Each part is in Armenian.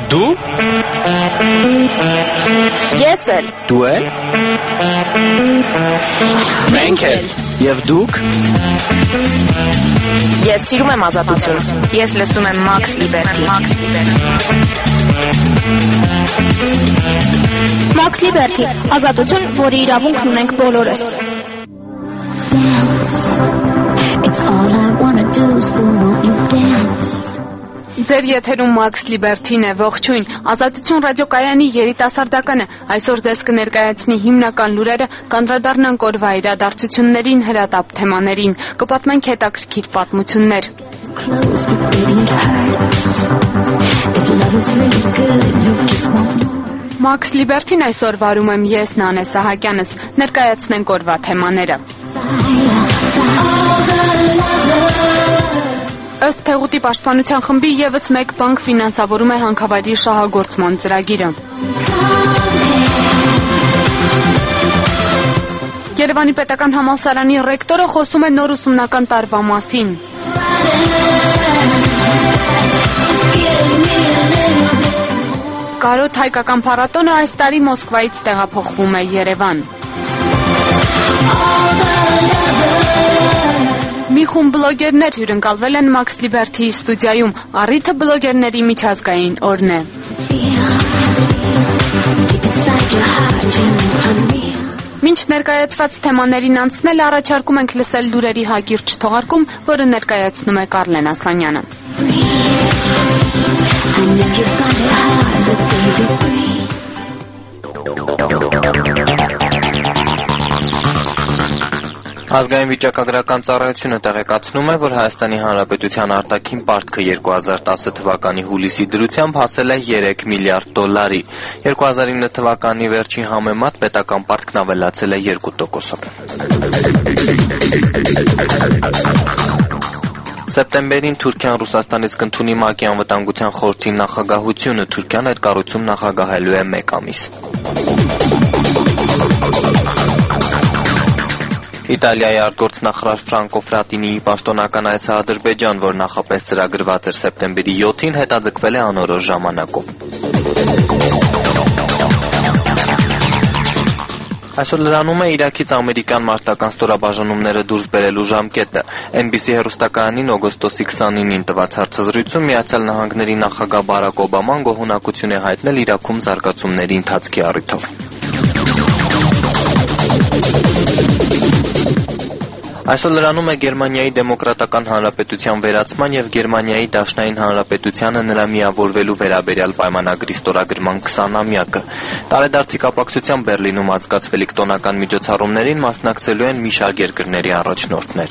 Դու? Ես էլ։ Դու էլ։ Մենք էլ։ Եվ դուք։ Ես սիրում եմ ազատություն։ Ես լսում եմ Max Liberty։ Max Liberty, ազատություն, որի իրավունքն ունենք բոլորս։ It's all I wanna do, so won't you dance? Ձեր եթերում Max Liberty-ն է, ողջույն, Ազատություն ռադիոկայանի երիտասարդականը այսօր ձեզ կներկայացնի հիմնական լուրերը, կանդրադառնանք օրվա իրադարձություններին, հրատապ թեմաներին, կպատմենք հետաքրքիր պատմություններ։ Max Liberty-ն այսօր վարում եմ ես, Նանե Սահակյանս, ներկայացնենք օրվա թեմաները։ Ըստ Թեղուտի պաշտպանության խմբի ևս մեկ բանկ ֆինանսավորում է հանքավայրի շահագործման ծրագիրը։ Երևանի պետական համալսարանի ռեկտորը խոսում է նոր ուսումնական տարվա մասին։ Կարոտ հայկական փառատոնը այս տարի Մոսկվայից տեղափոխվում է Երևան։ Մի խումբ բլոգերներ հյուրընկալվել են Max Liberty-ի ստուդիայում, առիթը բլոգերների միջազգային օրն է։ Մինչ ներկայացված թեմաներին անցնել առաջարկում ենք լսել լուրերի հակիրճ թողարկում, որը ներկայացնում է Կարլեն Ասլանյանը։ Ազգային վիճակագրական ծառայությունը տեղեկացնում է, որ Հայաստանի Հանրապետության արտաքին պարտքը 2010 թվականի հուլիսի դրությամբ հասել է 3 միլիարդ դոլարի։ 2009 թվականի վերջին համեմատ պետական պարտքն ավելացել է 2%-ով։ Սեպտեմբերին Թուրքիան Ռուսաստանից կընդունի ՄԱԿ-ի անվտանգության խորհրդի նախագահությունը, Թուրքիան այդ կառույցում նախագահելու է 1 ամիս։ Իտալիայի արտգործնախարար Ֆրանկո Ֆրատինիի պաշտոնական այցը Ադրբեջան, որ նախապես ծրագրված էր սեպտեմբերի 7-ին, հետաձգվել է անորոշ ժամանակով։ Այսօր լրանում է Իրաքից ամերիկյան մարտական ստորաբաժանումները դուրս բերելու ժամկետը։ NBC հեռուստակայանին օգոստոսի 29-ին տված հարցազրույցում Միացյալ Նահանգների նախագահ Բարակ Օբաման գոհունակություն է հայտնել Իրաքում զարգացումների ընթացքի առիթով։ Այսօր լրանում է Գերմանիայի Դեմոկրատական Հանրապետության վերացման եւ Գերմանիայի Դաշնային Հանրապետությանը նրա միավորվելու վերաբերյալ պայմանագրի ստորագրման 20-ամյակը։ Տարեդարձի կապակցությամբ Բերլինում անցկացվելիք տոնական միջոցառումներին մասնակցելու են մի շարք երկրների առաջնորդներ։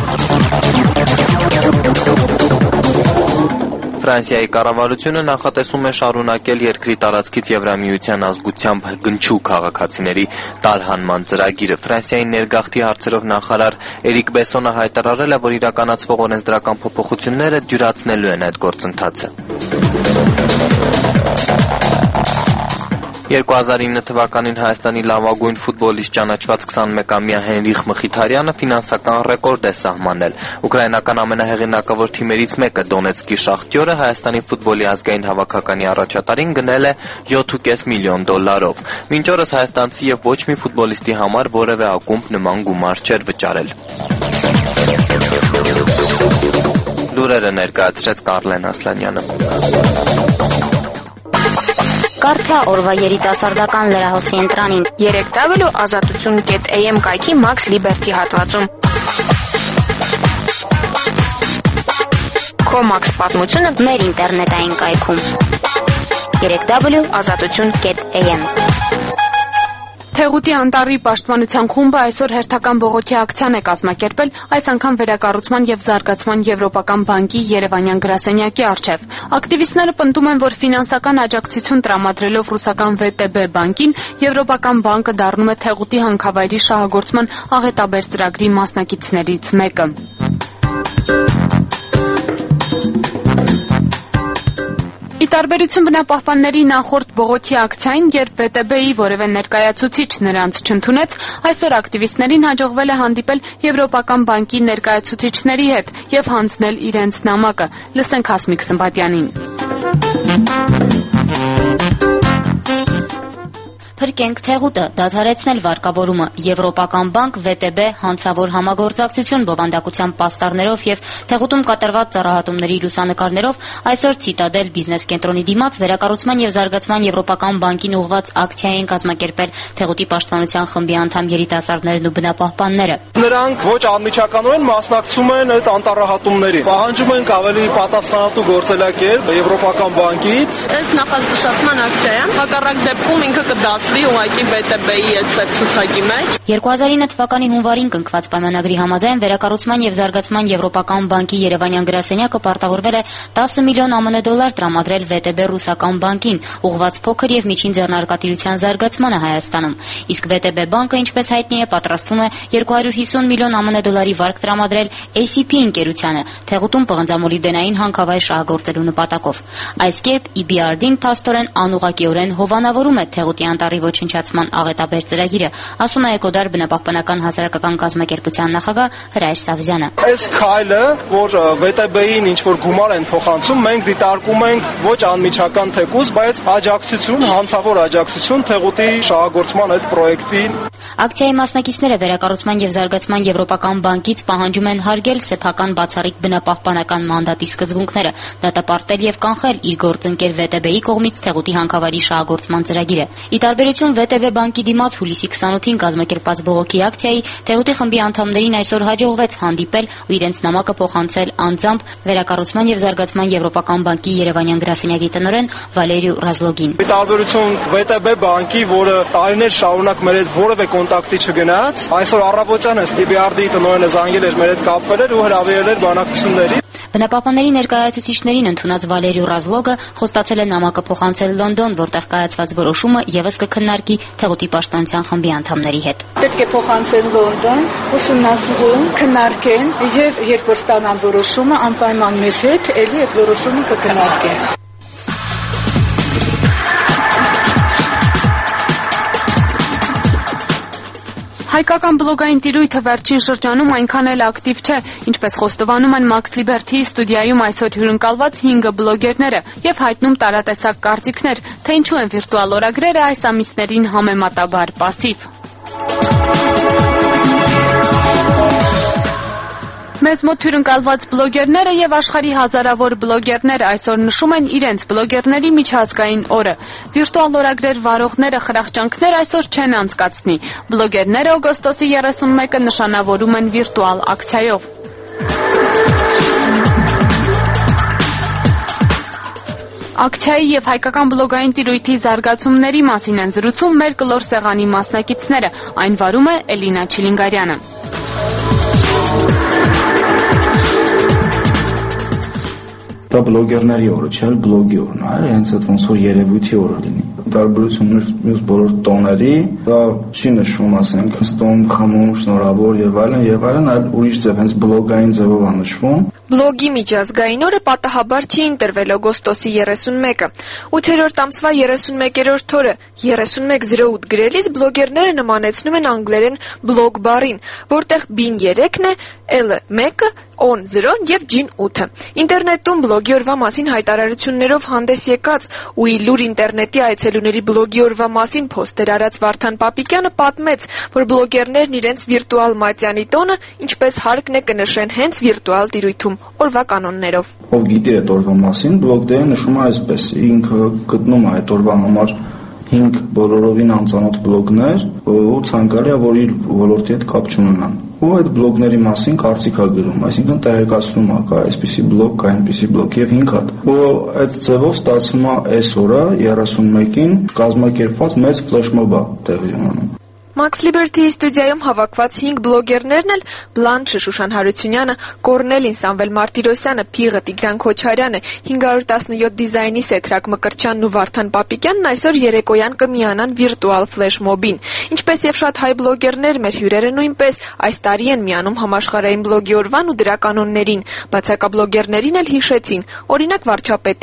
Ֆրանսիայի կառավարությունը նախատեսում է շարունակել երկրի տարածքից Եվրամիության ազգությամբ գնչու քաղաքացիների տարհանման ծրագիրը։ Ֆրանսիայի ներգաղթի հարցերով նախարար Էրիկ Բեսոնը հայտարարել է, որ իրականացվող օրենսդրական փոփոխությունները դյուրացնելու են այդ գործընթացը։ 2009 թվականին Հայաստանի լավագույն ֆուտբոլիստ ճանաչված 21-ամյա Հենրիխ Մխիթարյանը ֆինանսական ռեկորդ է սահմանել։ Ուկրաինական ամենահեղինակավոր թիմերից մեկը Դոնեցկի Շախտյորը Հայաստանի ֆուտբոլի ազգային հավաքականի առաջատարին գնել է 7.5 միլիոն դոլարով։ Մինչ օրս հայաստանցի եւ ոչ մի ֆուտբոլիստի համար որևէ ակումբ նման գումար չէր վճարել։ Լուրերը ներկայացրեց Կարլեն Ասլանյանը։ Կարդա օրվա երիտասարդական լրահոսի ընտրանին 3w.azatutun.am կայքի Max Liberty հատվածում։ Քո Max պատմությունը մեր ինտերնետային կայքում 3w.azatutun.am Թեղուտի անտառի պաշտպանության խումբը այսօր հերթական բողոքի ակցիան է կազմակերպել, այս անգամ վերակառուցման եւ զարգացման Եվրոպական բանկի երևանյան գրասենյակի առջեւ։ Ակտիվիստները պնդում են, որ ֆինանսական աջակցություն տրամադրելով ռուսական VTB բանկին, Եվրոպական բանկը դառնում է Թեղուտի հանքավայրի շահագործման աղետաբեր ծրագրի մասնակիցներից մեկը։ Ի տարբերություն բնապահպանների նախորդ բողոքի ակցիային, երբ VTB-ի որևէ ներկայացուցիչ նրանց չընդունեց, այսօր ակտիվիստներին հաջողվել է հանդիպել Եվրոպական բանկի ներկայացուցիչների հետ եւ հանձնել իրենց նամակը։ Լսենք Հասմիկ Սմբատյանին։ Փրկենք թեղուտը, դադարեցնել վարկավորումը, Եվրոպական բանկ, ՎՏԲ, հանցավոր համագործակցություն բովանդակության պաստառներով եւ թեղուտում կատարված ծառահատումների լուսանկարներով այսօր Ցիտադել բիզնես կենտրոնի դիմաց վերակառուցման եւ զարգացման Եվրոպական բանկին ուղղված ակցիա են կազմակերպել թեղուտի պաշտպանության խմբի անդամ երիտասարդներն ու բնապահպանները։ Նրանք ոչ անմիջականորեն մասնակցում են այդ անտառահատումներին։ Պահանջում ենք ավելի պատասխանատու գործելակերպ Եվրոպական բանկից։ Այս նախազգուշացման ակցիան հակառակ դեպքում ինքը կդասվի ուղղակի ՎՏԲ-ի այդ ցուցակի մեջ։ 2009 թվականի հունվարին կնքված պայմանագրի համաձայն վերակառուցման եւ զարգացման Եվրոպական բանկի Երևանյան գրասենյակը պարտավորվել է 10 միլիոն ԱՄՆ դոլար տրամադրել ՎՏԲ ռուսական բանկին, ուղղված փոքր եւ միջին ձեռնարկատիրության զարգացմանը Հայաստանում։ Իսկ ՎՏԲ բանկը, ինչպես հայտնի է, պատրաստվում է 250 միլիոն ԱՄՆ դոլարի վարկ տրամադրել ACP ընկերությանը, թեղուտում պղնձամոլիբդենային հանքավայր շահագործելու նպատակով։ Այս կերպ EBRD-ն փաստորեն անուղղակիորեն հովանավորում է թեղուտի անտառի ոչնչացման աղետաբեր ծրագիրը, ասում է Էկոդար բնապահպանական հասարակական կազմակերպության նախագահ Հրայր Սավզյանը։ Այս քայլը, որ ՎՏԲ-ին ինչ որ գումար են փոխանցում, մենք դիտարկում ենք ոչ անմիջական թեկուզ, բայց աջակցություն, հանցավոր աջակցություն թեղուտի շահագործման այդ պրոյեկտին։ Ակցիայի մասնակիցները վերակառուցման եւ զարգացման Եվրոպական բանկից պահանջում են հարգել սեփական բացառիկ բնապահպանական մանդատի սկզբունքները, դատապարտել եւ կանխել իր գործընկեր ՎՏԲ-ի կողմից թեղուտի հանքավայրի շահագործման ծրագիրը։ Ի տարբերություն ՎՏԲ բանկի դիմաց հուլիսի 28-ին կազմակերպված բողոքի ակցիայի, թեղուտի խմբի անդամներին այսօր հաջողվեց հանդիպել ու իրենց նամակը փոխանցել անձամբ վերակառուցման եւ զարգացման Եվրոպական բանկի Երևանյան գրասենյակի տնօրեն Վալերիո Ռազլոգին։ Ի տարբերություն ՎՏԲ բանկի, որը տարիներ շարունակ մեր հետ որևէ կոնտակտի չգնաց, այսօր առավոտյան այս EBRD-ի տնօրենը զանգել էր, մեր հետ կապվել էր ու հրավիրել էր բանակցությունների։ Բնապահպանների ներկայացուցիչներին ընդունած Վալերիո Ռազլոգը խոստացել է նամակը փոխանցել Լոնդոն, որտեղ կայացված որոշումը եւս կքննարկի թեղուտի պաշտպանության խմբի անդամների հետ։ Պետք է փոխանցել Լոնդոն, ուսումնասիրեն, քննարկեն եւ երբ որ ստանան որոշումը, անպայման մեզ հետ էլի այդ որոշումը կքննարկեն։ Հայկական բլոգային տիրույթը վերջին շրջանում այնքան էլ ակտիվ չէ, ինչպես խոստովանում են Max Liberty ստուդիայում այսօր հյուրընկալված 5 բլոգերները եւ հայտնում տարատեսակ կարծիքներ, թե ինչու են վիրտուալ օրագրերը այս ամիսներին համեմատաբար պասիվ։ Մեզ մոտ հյուրընկալված բլոգերները եւ աշխարհի հազարավոր բլոգերները այսօր նշում են իրենց բլոգերների միջազգային օրը։ Վիրտուալ օրագրեր վարողները խրախճանքներ այսօր չեն անցկացնի։ Բլոգերները օգոստոսի 31-ը նշանավորում են վիրտուալ ակցիայով։ Ակցիայի եւ հայկական բլոգային տիրույթի զարգացումների մասին են զրուցում մեր կլոր սեղանի մասնակիցները։ Այն վարում է Էլինա Չիլինգարյանը։ Դա բլոգերների օրը չէ, բլոգի օրն է, հենց այդ ոնց որ երևույթի օրը լինի։ Տարբերություն մյուս բոլոր տոների, դա չի նշվում, ասենք, ստոն, խմում, շնորհավոր եւ այլն, այլ ուրիշ ձև, հենց բլոգային ձևով է նշվում։ Բլոգի միջազգային օրը պատահաբար չի ընտրվել օգոստոսի 31-ը։ 8-րդ ամսվա 31-րդ օրը 3108 գրելիս բլոգերները նմանեցնում են անգլերեն բլոգ բառին, որտեղ B-ն 3-ն է, L-ը 1-ը, On 0 եւ G-ն 8-ը։ Ինտերնետում բլոգի օրվա մասին հայտարարություններով հանդես եկած ու իլուր ինտերնետի այցելուների բլոգի օրվա մասին փոստեր արած Վարդան Պապիկյանը պատմեց, որ բլոգերներն իրենց վիրտուալ մատյանի տոնը ինչպես հարկն է կնշեն հենց վիրտուալ տիրույթում օրվա կանոններով։ Ով գիտի այդ օրվա մասին, բլոգդեյը նշում է այսպես. ինքը գտնում է այդ օրվա համար 5 բոլորովին անծանոթ բլոգներ ու ցանկալի է, որ իր ոլորտի հետ կապ չունենան։ Ու այդ բլոգների մասին կարծիք է գրում, այսինքն տեղեկացնում է, կա այսպիսի բլոգ, կա այնպիսի բլոգ եւ 5 հատ։ Ու այդ ձևով ստացվում է այս օրը 31-ին կազմակերպված մեծ ֆլեշմոբ տեղի ունենում։ Max Liberty-ի ստուդիայում հավաքված 5 բլոգերներն էլ Բլանչը Շուշան Հարությունյանը, Կորնելին Սամվել Մարտիրոսյանը, Փիղը Տիգրան Քոչարյանը, 517 դիզայնի Սեթրակ Մկրտչյանն ու Վարդան Պապիկյանն այսօր երեկոյան կմիանան վիրտուալ ֆլեշմոբին։ Ինչպես եւ շատ հայ բլոգերներ, մեր հյուրերը նույնպես այս տարի են միանում համաշխարհային բլոգի օրվան ու դրա կանոններին։ Բացակա բլոգերներին էլ հիշեցին, օրինակ վարչապետին։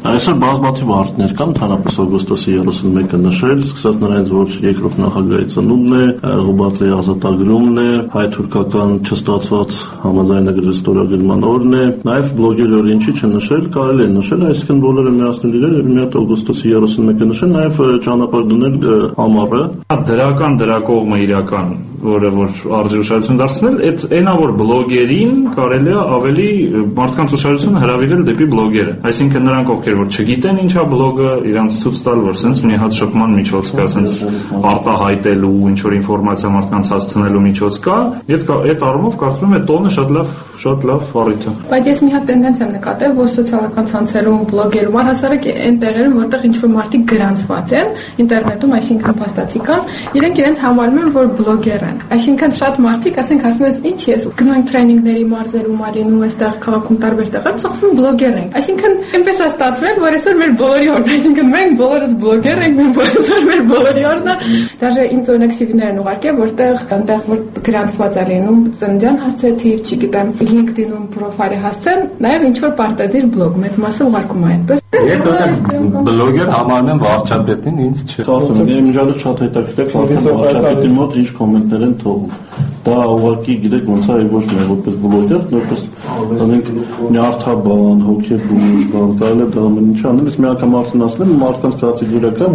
Այսօր բազմաթիվ արդյունքներ կան, ընդհանրապես օգոստոսի 31-ը նշել, սկսած նրանից, որ երկրորդ նախագահի ծնունդն է, Ղուբատլի ազատագրումն է, հայ-թուրքական չստացված համաձայնագրի ստորագրման օրն է, նաև բլոգերի օրը ինչի չնշել, կարելի է նշել, այսինքն բոլորը միացնել իրար եւ մի հատ օգոստոսի 31-ը նշել, նաև ճանապարհ դնել ամառը։ Դրական դրակողմը իրական, որը որ արժի ուշադրություն դարձնել, այնա որ բլոգերին կարելի է ավելի մարդկանց ուշադրությունը հրավիրել դեպի բլոգերը։ Այսինքն նրանք ովքեր որ չգիտեն ինչա բլոգը, իրանց ցույց տալ, որ սենց մի հատ շփման միջոց կա, սենց արտահայտելու ինչ որ ինֆորմացիա մարդկանց հասցնելու միջոց կա, այդ առումով կարծում եմ տոնը շատ լավ առիթ է։ Բայց ես մի հատ տենդենց եմ նկատել, որ սոցիալական ցանցերում, բլոգերում, առհասարակ այն տեղերում, որտեղ ինչ որ մարդիկ գրանցված են, ինտերնետում, այսինքն փաստացի կան, իրենք իրենց համարում են, որ բլոգեր են։ Այսինքն շատ մարդիկ, ասենք, ասում են, ինչ ես, գնում տրեյնինգների մարզերում, ալինում, այստեղ քաղաքում տարբեր տեղերում, ցախվում բլոգեր են։ Այսինքն այնպես է ստացվել, որ այսօր մեր բոլորի օրն է, այսինքն մենք բոլորս բլոգեր ենք, մենք այսօր մեր բոլորի օրն է։ Դաժե ինձ օրինակ CV-ներ են ուղարկել, որտեղ այնտեղ որ գրանցված է լինում ծննդյան հասցեթիվ, չգիտեմ, LinkedIn-ում պրոֆայլը հասցեն, նաև ինչ որ պարտադիր բլոգ, մեծ մասը ուղարկում է այդպես։ Ես բլոգեր համարում եմ վարչապետին, ինձ չի։ Կարծում եմ, իմիջիալը շատ հետաքրքիր է, վարչապետի մոտ ինչ կոմենտներ են թողում։ Դա ուղղակի գիտեք ոնց է ոչ միայն որպես բլոգեր, որպես անենք նյարդաբան, հոգեբուժ, բան, կարելի է դա ամեն ինչ անել, իսկ մի անգամ արդեն ասել եմ, մարդկանց կատեգորիա կա,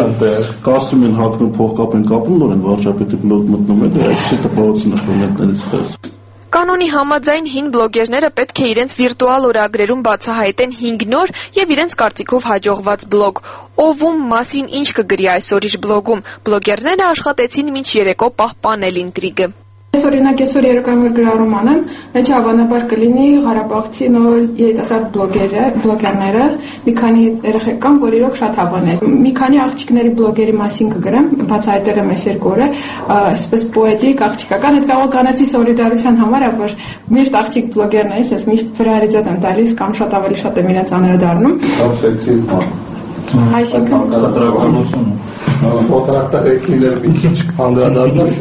որ կարծում են հակնում փողկապ են կապում, նոր են վարչապետի բլոգ մտնում է, դա այսպես տպավորություն է կոմենտներից ստեղծում։ Կանոնի համաձայն հին բլոգերները պետք է իրենց վիրտուալ օրագրերում բացահայտեն 5 նոր եւ իրենց կարծիքով հաջողված բլոգ։ Ով մասին ինչ կգրի այսօր իր բլոգում։ Բլոգերները աշխատեցին մինչ երեկո պահպանել ինտրիգը։ Ես օրինակ այսօր երեկոյան գրառում անեմ, մեջ հավանաբար կլինի Ղարաբաղցի նոր երիտասարդ բլոգերները, մի քանի երեխեք կան, որ իրոք շատ հավանես։ Մի քանի աղջիկների բլոգերի մասին կգրեմ, բացահայտել եմ այս երկու օրը, այսպես պոետիկ, աղջիկական, այդ կարող կանեցի սոլիդարության համար, որ միշտ աղջիկ բլոգերն է, ես միշտ վրայարիձատ եմ տալիս կամ շատ ավելի շատ եմ իրենց անդրադառնում։ Այսինքն կտրականություն օտարակտարեկիներ մի քիչ անդրադառնալ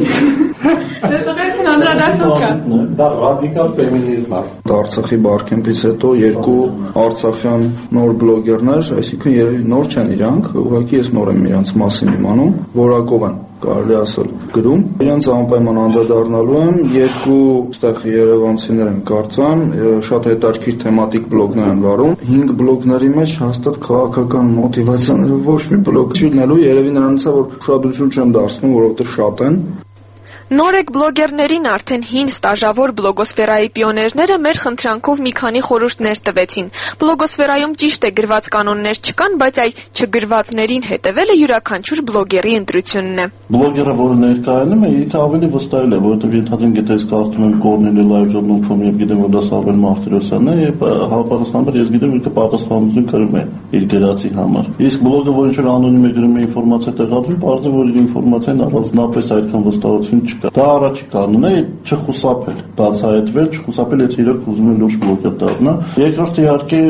դա ռադիկալ ֆեմինիզմ է։ Արցախի Բարքեմփից հետո երկու արցախյան նոր բլոգերներ, այսինքն երևի նոր չեն իրանք, ուղղակի ես նոր եմ իրանց մասին իմանում, որակով են կարելի ասել գրում։ Իրենց անպայման անդրադառնալու եմ, երկու այստեղ երևանցիներ են կարծեմ, շատ հետաքրքիր թեմատիկ բլոգներ են վարում։ 5 բլոգների մեջ հաստատ քաղաքական մոտիվացիաները ոչ մի բլոգ չի լինելու, երևի նրանից է որ ուշադրություն չեմ դարձնում, որովհետև շատ են։ Նորեկ բլոգերներին արդեն հին ստաժավոր բլոգոսֆերայի պիոներները մեր խնդրանքով մի քանի խորհուրդներ տվեցին։ Բլոգոսֆերայում ճիշտ է գրված կանոններ չկան, բայց այ չգրվածներին հետևելը յուրաքանչյուր բլոգերի ընտրությունն է։ Բլոգերը, որը ներկայանում է, ինքը ավելի վստահել է, որովհետև ենթադրենք եթե ես կարծում եմ Կորնելի լայվ.com եւ գիտեմ որ դա Սամվել Մարտիրոսյանն է, եւ հավանաբար ես գիտեմ ինքը պատասխանատվություն կրում է իր գրածի համար։ Իսկ բլոգը, որ ինչ որ անոնիմ է գրում է ինֆորմացիա տեղադրում, բարձր որ իր ինֆորմացիան առանձնապես այդքան վստահություն չկա։ Դա առաջի կանոնն է չխուսափել, բացահայտվել, չխուսափել, եթե իրոք ուզում են լուրջ բլոգեր դառնա։ Երկրորդը իհարկե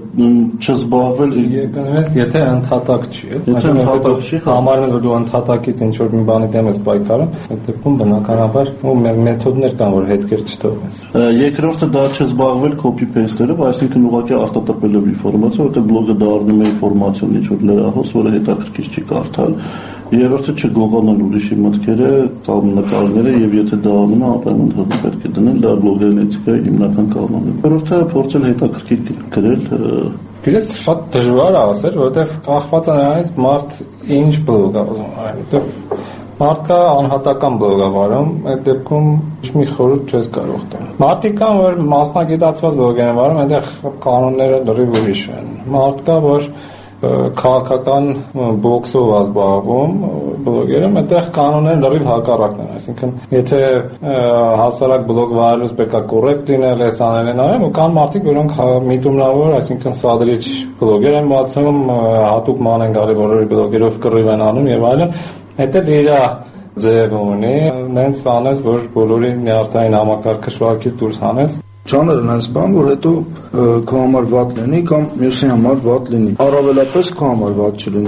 չզբաղվել եթե ընդհատակ չի, համարում ես որ դու ընդհատակից ինչ որ մի բանի դեմ ես պայքարում, այդ դեպքում բնականաբար մեր մեթոդներ կան որ հետքեր չթողնես։ Երկրորդը դա չզբաղվել copy paste-երով, այսինքն ուղղակի արտադրելով ինֆորմացիա, որտեղ բլոգը դառնում է ինֆորմացիոն ինչ որ լրահոս, որը հետաքրքիր չի կարդալ։ Երրորդը չգողանալ ուրիշի մտքերը կամ նկարները եւ եթե դա անում է ապայման հողը պետք է դնել, դա բլոգերն էթիկայի հիմնական կանոնն է։ Երրորդը փորձել հետաքրքիր գրել։ Գիտես շատ դժվար է ասել, որովհետեւ կախված է նրանից մարդ ինչ բլոգ է ուզում, որովհետեւ մարդկա անհատական բլոգ է վարում, այդ դեպքում ոչ մի խորհուրդ չես կարող տալ։ Մարդիկ կան, որ մասնագիտացված բլոգ են վարում, այնտեղ կանոնները լրիվ ուրիշ են։ Մարդ կա, որ քաղաքական բոքսով ազբաղվում բլոգերում, այդտեղ կանոնները լրիվ հակառակն են, այսինքն եթե հասարակ բլոգ վարելուց պետք է կոռեկտ լինել, այս անել են արել, ու կան մարդիկ, որոնք միտումնավոր, այսինքն սադրիչ բլոգեր են բացում, հատուկ ման են գալի, որոնք բլոգերով կռիվ են անում եւ այլն, հետո իր ձև ունի, նենց անես, որ բոլորի նյարդային համակարգը շարքից դուրս հանես։ Ճանրն այս բան, որ հետո քո համար վատ լինի կամ մյուսի համար վատ լինի։ Առավելապես քո համար վատ չլինի։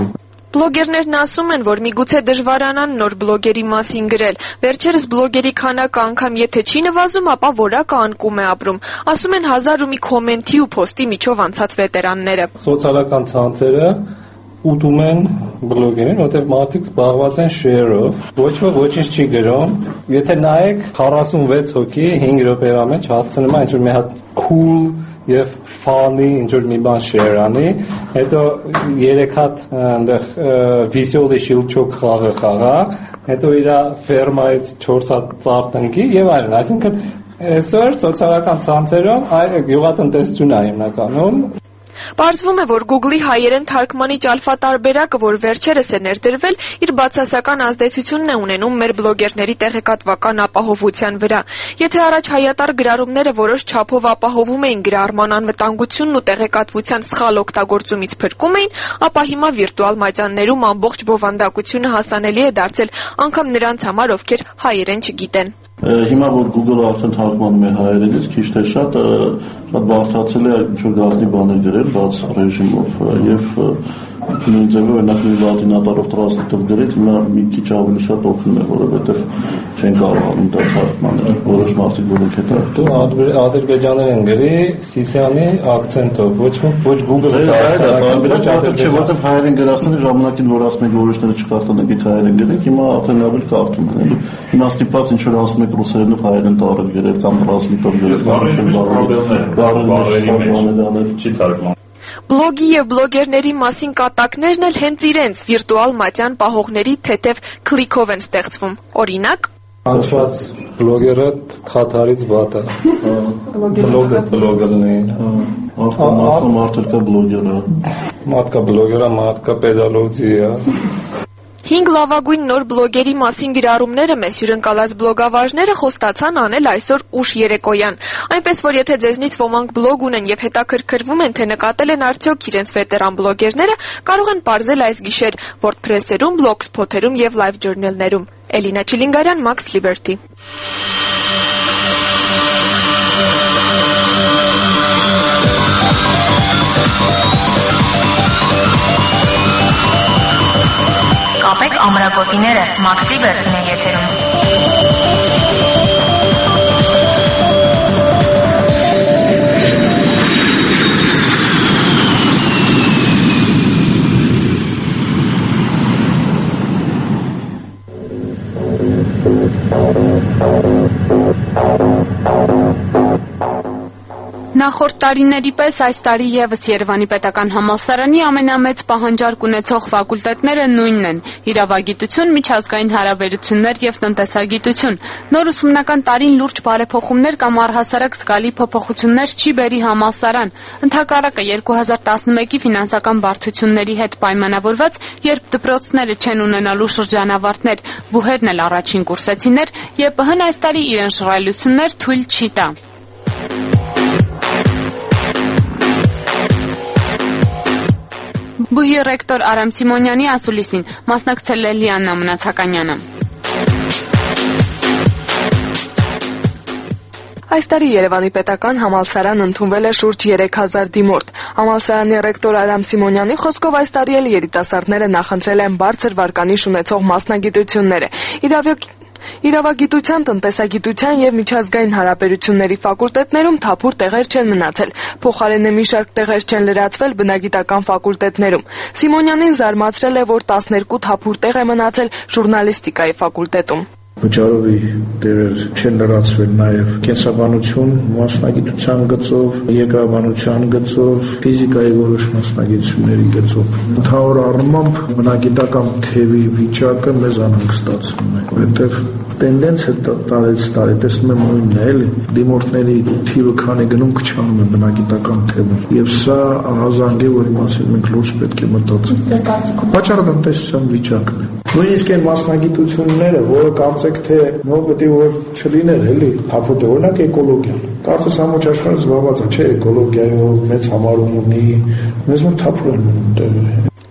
Բլոգերներն ասում են, որ միգուցե դժվարանան նոր բլոգերի մասին գրել։ Վերջերս բլոգերի քանակը անգամ եթե չի նվազում, ապա որակը անկում է ապրում։ Ասում են 1000 ու մի կոմենտի ու փոստի միջով անցած վետերանները։ Սոցիալական ցանցերը ուտում են բլոգերին, որտեղ մարդիկ զբաղված են share-ով, ոչ ոչինչ չի գրում։ Եթե նայեք 46 հոգի 5 րոպերա մեջ հասցնում է ինչ-որ մի հատ cool եւ funny ինչ-որ մի բան share անի, հետո 3 հատ այնտեղ վիսյոլի շիլչոկ խաղա, հետո իր ֆերմայից 4 հատ ծառ տնկի եւ այլն, այսինքն այսօր սոցիալական ցանցերում գյուղատնտեսություն է հիմնականում։ Պարզվում է, որ Google-ի հայերեն թարգմանիչ ալֆա-տարբերակը, որ վերջերս է ներդրվել, իր բացասական ազդեցությունն է ունենում մեր բլոգերների տեղեկատվական ապահովության վրա։ Եթե առաջ հայատար գրառումները որոշ չափով ապահովում էին գրառման անվտանգությունն ու տեղեկատվության սխալ օգտագործումից փրկում էին, ապա հիմա վիրտուալ մատյաններում ամբողջ բովանդակությունը հասանելի է դարձել անգամ նրանց համար, ովքեր հայերեն չգիտեն։ Հիմա որ Google-ը արդեն թարգմանում է հայերենից, քիչ թե շատ բարդացել է ինչ-որ գաղտնի բաներ գրել, բաց ռեժիմով եւ նույն ձևով օրինակ մի լատինատարով տրանսլիտով գրել, հիմա մի քիչ ավելի շատ օգնում է, որովհետեւ չեն կարողանում դա թարգմանել, որոշ մարդիկ որոնք հետո դու ադրբեջաներեն գրի Սիսյանի ակցենտով, ոչ Google-ը որովհետեւ հայերեն գրածները ժամանակին որ ասում եք որոշները չկարդան եք հայերեն գրեք, հիմա արդեն ավելի կարդում են, էլի։ Հիմա ստիպված ինչ որ ասում եք ռուսերենով հայերեն տառել գրել կամ տրանսլիտով գրել կամ չի թարգման։ Բլոգի եւ բլոգերների մասին կատակներն էլ հենց իրենց վիրտուալ մատյան պահողների թեթև քլիկով են ստեղծվում։ Օրինակ, անցած բլոգերը թաթարից վատը։ Բլոգերն էին։ Մարդկա բլոգերը։ Մարդկա բլոգերը, մարդկա պեդալոզիա։ 5 լավագույն նոր բլոգերի մասին գրառումները մեզ հյուրընկալած բլոգավարժները խոստացան անել այսօր ուշ երեկոյան։ Այնպես որ եթե ձեզնից ոմանք բլոգ ունեն եւ հետաքրքրվում են, թե նկատել են արդյոք իրենց վետերան բլոգերները, կարող են բարձել այս գիշեր WordPress-երում, Blogspot-երում եւ Live Journal-ներում։ Էլինա Չիլինգարյան, Max Liberty։ Կապեք ամրագոտիները, Max Liberty-ն է եթերում։ Նախորդ տարիների պես այս տարի եւս Երևանի պետական համալսարանի ամենամեծ պահանջարկ ունեցող ֆակուլտետները նույնն են՝ իրավագիտություն, միջազգային հարաբերություններ եւ տնտեսագիտություն։ Նոր ուսումնական տարին լուրջ բարեփոխումներ կամ առհասարակ զգալի փոփոխություններ չի բերի համալսարան։ Ընդհակառակը 2011-ի ֆինանսական բարդությունների հետ պայմանավորված, երբ դպրոցները չեն ունենալու շրջանավարտներ, բուհերն էլ առաջին կուրսեցիներ, ԵՊՀ-ն այս տարի իրեն շռայլություններ թույլ չի տա։ Բուհի ռեկտոր Արամ Սիմոնյանի ասուլիսին մասնակցել է Լիաննա Մնացականյանը։ Այս տարի Երևանի պետական համալսարան ընդունվել է շուրջ 3000 դիմորդ։ Համալսարանի ռեկտոր Արամ Սիմոնյանի խոսքով այս տարի էլ երիտասարդները նախընտրել են բարձր վարկանիշ ունեցող մասնագիտությունները։ Իրավագիտության, տնտեսագիտության եւ միջազգային հարաբերությունների ֆակուլտետներում թափուր տեղեր չեն մնացել։ Փոխարենը մի շարք տեղեր չեն լրացվել բնագիտական ֆակուլտետներում։ Սիմոնյանին զարմացրել է, որ 12 թափուր տեղ է մնացել ժուրնալիստիկայի ֆակուլտետում։ Վճարովի տեղեր չեն լրացվել նաև կենսաբանություն, մասնագիտության գծով, երկրաբանության գծով, ֆիզիկայի որոշ մասնագիտությունների գծով։ Ընդհանուր առմամբ բնագիտական թևի վիճակը մեզ անհանգստացնում է, որովհետև տենդենսը տարեց տարի տեսնում եմ նույնն է, էլի դիմորդների թիվը քանի գնում քչանում է բնագիտական թևում, եւ սա ահազանգ է, որի մասին մենք լուրջ պետք է մտածենք։ Վաճառատնտեսության վիճակն է։ Նույնիսկ այն մասնագիտությունները, որը կարծեք թե նոր պետք է որ չլիներ, էլի, թափուտ է, օրինակ էկոլոգիան։ Կարծես ամբողջ աշխարհը զբաղված է, չէ, էկոլոգիայով մեծ համարում ունի, մեզ մոտ թափուր են մնում տեղերը։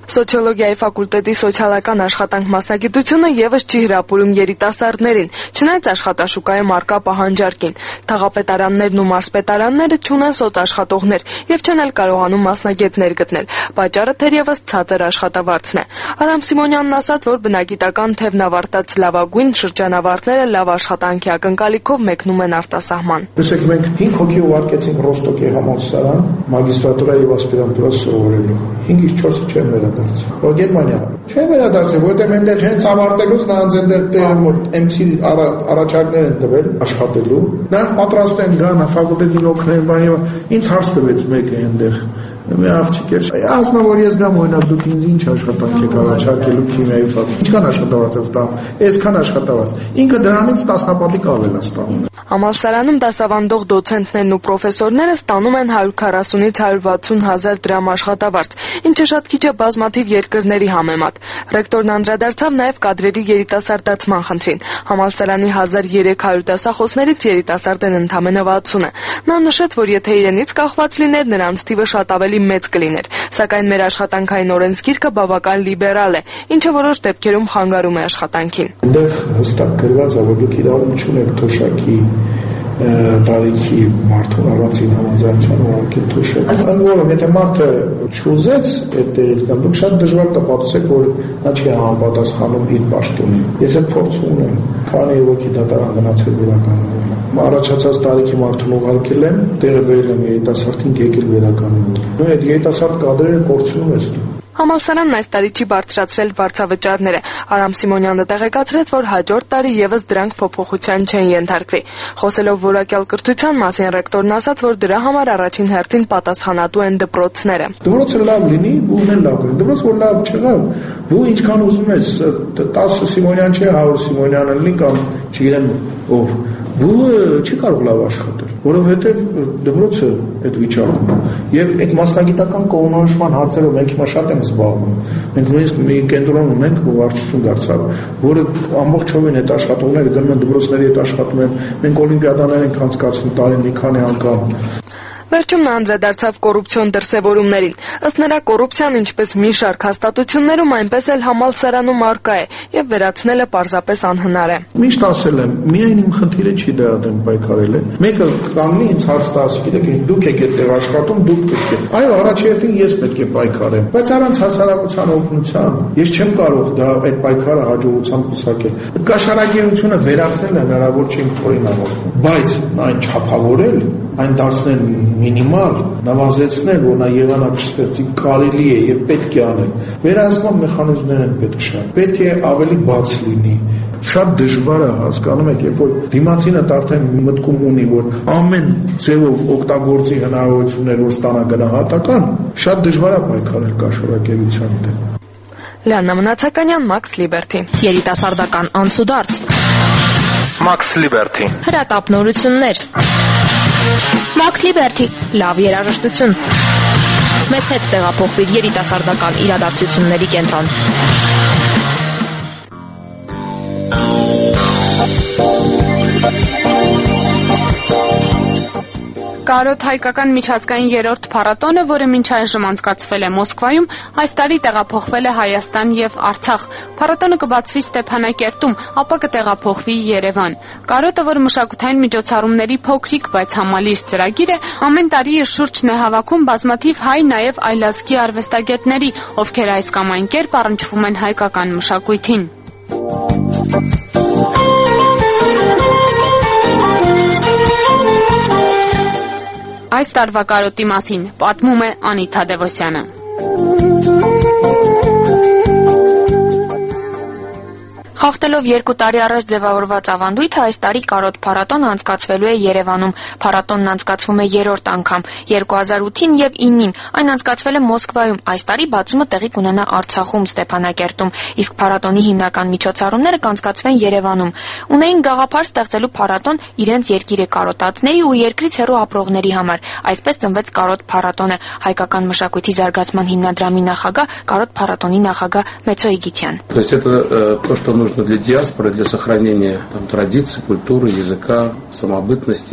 Սոցիոլոգիայի ֆակուլտետի սոցիալական աշխատանք մասնագիտությունը եւս չի հրապուրում երիտասարդներին, չնայած աշխատաշուկայում առկա պահանջարկին։ Թաղապետարաններն ու մարզպետարանները չունեն սոցաշխատողներ եւ չեն էլ կարողանում մասնագետներ գտնել։ Պատճառը թերևս ցածր աշխատավարձն է։ Արամ Սիմոնյանն ասաց, որ բնագիտական թևն ավարտած լավագույն շրջանավարտները լավ աշխատանքի ակնկալիքով մեկնում են արտասահման։ Տեսեք, մենք 5 հոգի ուղարկեցինք Ռոստոկի համալսարան, մագիստրատուրա եւ ասպիրանտուրա սովորելու։ 5-ից 4-ը չեն վերադարձել։ Որ Գերմանիա։ Չեն վերադարձել, որտեղ այնտեղ հենց ավարտելուց նրանց այնտեղ MC առաջարկներ են տվել աշխատելու։ Նրանք պատրաստ են գան ֆակուլտետին օգնել, բանը ինձ հարց տվեց մեկը այնտեղ։ Մի աղջիկ էր։ Ասում որ ես գամ օրինակ դուք ինձ ինչ աշխատանք եք առաջարկելու քիմիայի ֆակուլտետում։ Ինչքան աշխատավարձ եք տամ։ Այսքան աշխատավարձ։ Ինքը դրանից տասնապատիկ ավել է ստանում։ Համալսարանում դասավանդող դոցենտներն ու պրոֆեսորները ստանում են 140-ից 160 հազար դրամ աշխատավարձ, ինչը շատ քիչ է բազմաթիվ երկրների համեմատ։ Ռեկտորն անդրադարձավ նաև կադրերի երիտասարդացման խնդրին։ Համալսարանի 1300 դասախոսներից երիտասարդ են ընդամենը 60-ը։ Նա նշեց, որ եթե իրենից կախված լիներ, նրանց թիվը շատ ավելի մեծ կլիներ, սակայն մեր աշխատանքային օրենսգիրքը բավական լիբերալ է, ինչը որոշ դեպքերում խանգարում է աշխատանքին։ Այնտեղ հստակ գրված է, որ դուք իրավունք չունեք թոշակի տարիքի մարդուն առանցին համաձայնության ուղղակի թոշակ։ Ընդ որում, եթե մարդը չուզեց այդ տեղից գալ, դուք շատ դժվար կպատասեք, որ նա չի համապատասխանում իր պաշտոնին։ Ես այդ փորձ ունեմ, քանի ոգի դատարան գնացել վերականգնվել։ Առաջացած տարիքի մարդուն ուղարկել եմ, տեղը բերել եմ երիտասարդին, եկել վերականգնել։ Ու այդ երիտասարդ կադրերը կորցնում ես դու։ Համալսարանն այս տարի չի բարձրացրել վարձավճարները։ Արամ Սիմոնյանը տեղեկացրեց, որ հաջորդ տարի եւս դրանք փոփոխության չեն ենթարկվի։ Խոսելով որակյալ կրթության մասին, ռեկտորն ասաց, որ դրա համար առաջին հերթին պատասխանատու են դպրոցները։ Դպրոցը լավ լինի, բուն էլ լավ լինի։ Դպրոց որ լավ չեղավ, դու ինչքան ուզում ես 10 Սիմոնյան չէ, 100 Սիմոնյան լինի կամ չգիտեմ ով, դու չի կարող լավ աշխատել, որովհետև դպրոցը այդ վիճակում է։ Եվ այդ մասնագիտական կողմնորոշման հարցերով մենք հիմա շատ ենք զբաղվում։ Մենք նույնիսկ մի կենտրոն ունենք, որ վարչություն դարձավ, որը ամբողջովին այդ աշխատողները գնում են դպրոցների հետ աշխատում են։ Մենք օլիմպիադաներ ենք անցկացնում տարին մի քանի անգամ։ Վերջում նա անդրադարձավ կոռուպցիոն դրսևորումներին։ Ըստ նրա, կոռուպցիան ինչպես մի շարք հաստատություններում, այնպես էլ համալսարանում առկա է եւ վերացնելը պարզապես անհնար է։ Միշտ ասել եմ, միայն իմ խնդիրը չի դրա դեմ պայքարել է։ Մեկը կանգնի ինձ հարց տա, ասի, գիտեք, դուք եք այդտեղ աշխատում, դուք պետք է։ Այո, առաջերտին ես պետք է պայքարեմ, բայց առանց հասարակության օգնության ես չեմ կարող դա այդ պայքարը հաջողությամբ պսակել։ Կաշառակերությունը վերացնելն հնարավոր չէ օրինավոր, բայց այն չափավորել, այն դարձնել մինիմալ, նվազեցնել, որ նա եղանակ ստեղծի, կարելի է եւ պետք է անել։ Վերահսկման մեխանիզմներ են պետք շատ։ Պետք է ավելի բաց լինի։ Շատ դժվար է, հասկանում եք, երբ որ դիմացինը արդեն մտքում ունի, որ ամեն ձևով օգտագործի հնարավորություններ, որ ստանա գնահատական, շատ դժվար է պայքարել կաշառակերության դեմ։ Լիաննա Մնացականյան, Մաքս Լիբերթի։ Երիտասարդական անցուդարձ։ Մաքս Լիբերթի։ Հրատապնորություններ։ Մաքս Լիբերթի։ Լավ երաժշտություն։ Մեզ հետ տեղափոխվիր երիտասարդական իրադարձությունների կենտրոն։ Կարոտ հայկական միջազգային երրորդ փառատոնը, որը մինչ այժմ անցկացվել է Մոսկվայում, այս տարի տեղափոխվել է Հայաստան եւ Արցախ։ Փառատոնը կբացվի Ստեփանակերտում, ապա կտեղափոխվի Երևան։ Կարոտը, որ մշակութային միջոցառումների փոքրիկ, բայց համալիր ծրագիր է, ամեն տարի իր շուրջն է հավաքում բազմաթիվ հայ, նաեւ այլազգի արվեստագետների, ովքեր այս կամ այն կերպ առնչվում են հայկական մշակույթին։ Այս տարվա կարոտի մասին պատմում է Անիթա Դևոսյանը։ Խախտելով 2 տարի առաջ ձևավորված ավանդույթը, այս տարի կարոտ փառատոնը անցկացվելու է Երևանում։ Փառատոնն անցկացվում է 3-րդ անգամ 2008-ին եւ 9-ին։ Այն անցկացվել է Մոսկվայում, այս տարի բացումը տեղի կունենա Արցախում, Ստեփանակերտում, իսկ փառատոնի հիմնական միջոցառումները կանցկացվեն Երևանում։ Ունեին գաղափար ստեղծելու փառատոն իրենց երկիրը կարոտածների ու երկրից հեռու ապրողների համար։ Այսպես ծնվեց կարոտ փառատոնը։ Հայկական մշակույթի զարգացման հիմնադրամի նախագահ, կարոտ փառատոնի նախագահ Մեծո Իգիթյան։ То есть это то, что нужно для диаспоры, для сохранения традиций, культуры, языка, самобытности,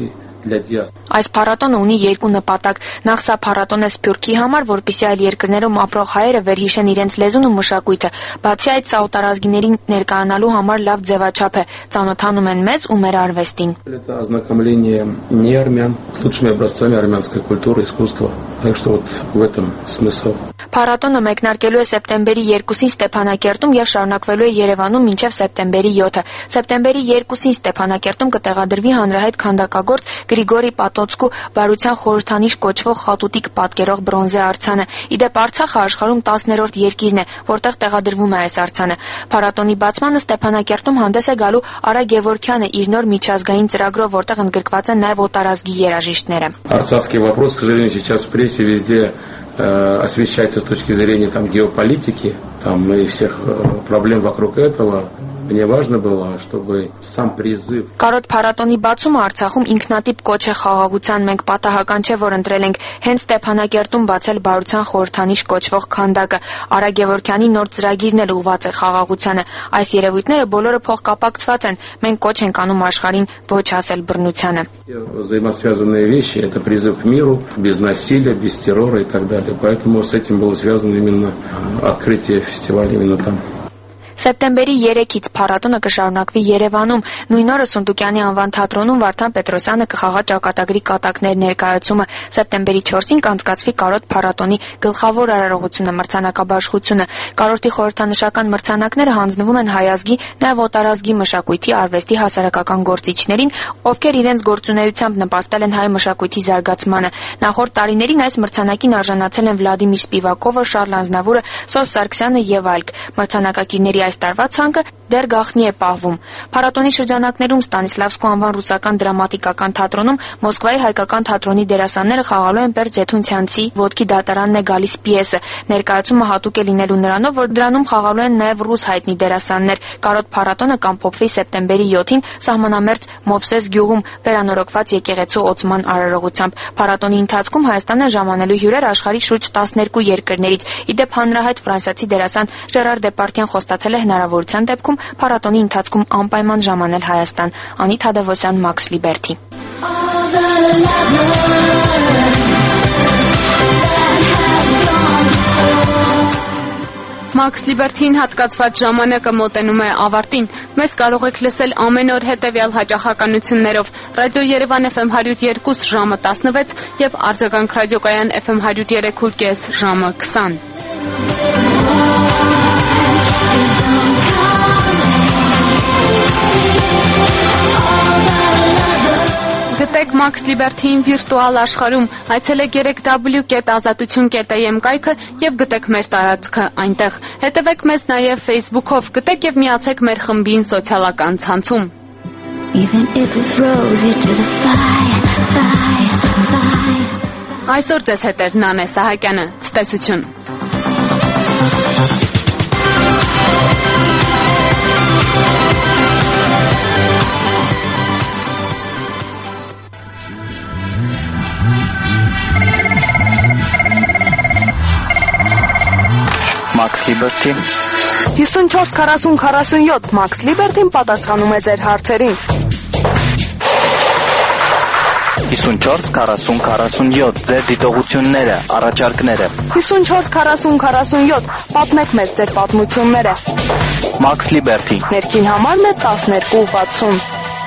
Այս փառատոնը ունի երկու նպատակ. նախ սա փառատոն է Սփյուռքի համար, որպեսզի այլ երկրներում ապրող հայերը վերհիշեն իրենց լեզուն ու մշակույթը։ Բացի այդ, սա օտարազգիներին ներկայանալու համար լավ ձևաչափ է, ծանոթանում են մեզ ու մեր արվեստին։ Это ознакомление не армян с лучшими образцами армянской культуры, искусства. Так что вот в этом смысл. Փառատոնը մեկնարկելու է սեպտեմբերի 2-ին Ստեփանակերտում եւ շարունակվելու է Երևանում մինչեւ սեպտեմբերի 7-ը։ Սեպտեմբերի 2-ին Ստեփանակերտում կտեղադրվի հանրահայտ քանդակագործ Գրիգորի Պատոցկու բարության խորհրդանիշ կոչվող խատուտիկ պատկերող բրոնզե արձանը։ Իդեպ Արցախը աշխարհում 10-րդ երկիրն է, որտեղ տեղադրվում է այս արձանը։ Փառատոնի բացմանը Ստեփանակերտում հանդես է գալու Արա Գևորգյանը իր նոր միջազգային ծրագրով, որտեղ ընդգրկված են նաեւ օտարազգի երաժիշտները։ Арцахский вопрос, к сожалению, сейчас в прессе везде освещается с точки зрения там геополитики, там и всех проблем вокруг этого. Мне важно было, чтобы сам призыв. Կարոտ փառատոնի բացումը Արցախում ինքնատիպ կոչ է խաղաղության, մենք պատահական չէ, որ ընտրել ենք հենց Ստեփանակերտում բացել բարության խորհրդանիշ կոչվող քանդակը։ Արա Գևորգյանի նոր ծրագիրն էլ ուղղված է խաղաղությանը։ Այս երևույթները բոլորը փոխկապակցված են։ Մենք կոչ ենք անում աշխարհին ոչ հասել բռնությանը։ Взаимосвязанные вещи это призыв к миру, без насилия, без террора и так далее. Поэтому с этим было связано именно открытие фестиваля именно там. Սեպտեմբերի 3-ից փառատոնը կշարունակվի Երևանում։ Նույն օրը Սունդուկյանի անվան թատրոնում Վարդան Պետրոսյանը կխաղա ճակատագրի կատակներ ներկայացումը։ Սեպտեմբերի 4-ին կանցկացվի Կարոտ փառատոնի գլխավոր արարողությունը մրցանակաբաշխությունը։ Կարոտի խորհրդանշական մրցանակները հանձնվում են հայ ազգի, նաև օտարազգի մշակույթի, արվեստի հասարակական գործիչներին, ովքեր իրենց գործունեությամբ նպաստել են հայ մշակույթի զարգացմանը։ Նախորդ տարիներին այս մրցանակին արժանացել են Վլադիմիր Սպիվակովը, Շարլ Ազնավուրը, Սոս Սարգսյանը եւ այլք։ Մրցանակակիրների այս տարվա ցանկը դեռ գաղտնի է պահվում։ Փառատոնի շրջանակներում Ստանիսլավսկու անվան ռուսական դրամատիկական թատրոնում Մոսկվայի հայկական թատրոնի դերասանները խաղալու են Պերճ Ձեթունցյանցի «Ոտքի դատարանն է գալիս» պիեսը։ Ներկայացումը հատուկ է լինելու նրանով, որ դրանում խաղալու են նաև ռուս հայտնի դերասաններ։ Կարոտ փառատոնը կամփոփվի սեպտեմբերի 7-ին սահմանամերձ Մովսես գյուղում վերանորոգված եկեղեցու օծման արարողությամբ։ Փառատոնի ընթացքում Հայաստան են ժամանելու հյուրեր աշխարհի շուրջ 12 երկրներից։ Իդեպ հանրահայտ ֆրանսիացի դերասան Ժերար Դեպարտյան խոստացել է հնարավորության դեպքում փառատոնի ընթացքում անպայման ժամանել Հայաստան։ Անիտ Հադևոսյան, Մաքս Լիբերթի։ Մաքս Լիբերթին հատկացված ժամանակը մոտենում է ավարտին։ Մեզ կարող եք լսել ամեն օր հետևյալ հաճախականություններով. Ռադիո Երևան FM 102 ժամը 16 եւ Արձագանք ռադիոկայան FM 103.5 ժամը 20։ Գտեք Մաքս Լիբերթիին վիրտուալ աշխարհում, այցելեք 3w.azatutun.am կայքը եւ գտեք մեր տարածքը այնտեղ։ Հետևեք մեզ նաեւ Facebook-ով, գտեք եւ միացեք մեր խմբին սոցիալական ցանցում։ Այսօր ձեզ հետ է Նանե Սահակյանը, ցտեսություն։ Մաքս Լիբերթի 54-40-47 Մաքս Լիբերթին պատասխանում է ձեր հարցերին 54-40-47 ձեր դիտողությունները, առաջարկները 54-40-47 պատմեք մեզ ձեր պատմությունները Մաքս Լիբերթի Ներքին համարն է 12-60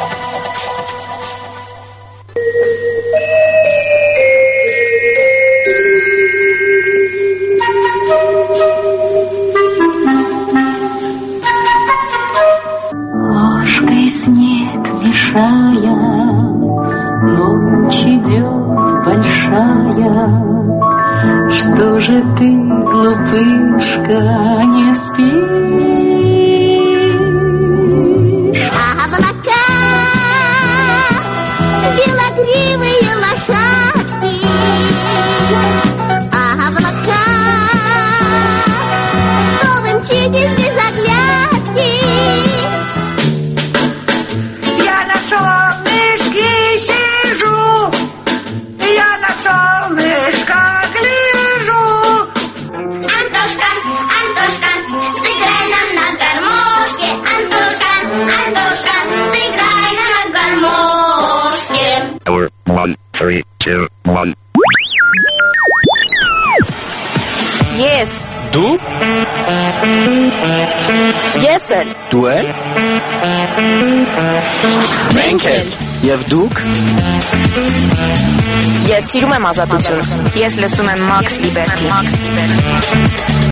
Снег мешая, ночь идет большая. Что же ты, глупышка, не спишь? Облака, белогривые лошадки, облака, что вы мчитесь без оглядки? Солнышке сижу, я на солнышко гляжу. Антошка, Антошка, сыграй. 3, 2, 1. Ես Դու Ես էլ Դու էլ Մենք էլ Եվ դուք Ես սիրում եմ ազատություն։ Ես լսում եմ Max Liberty։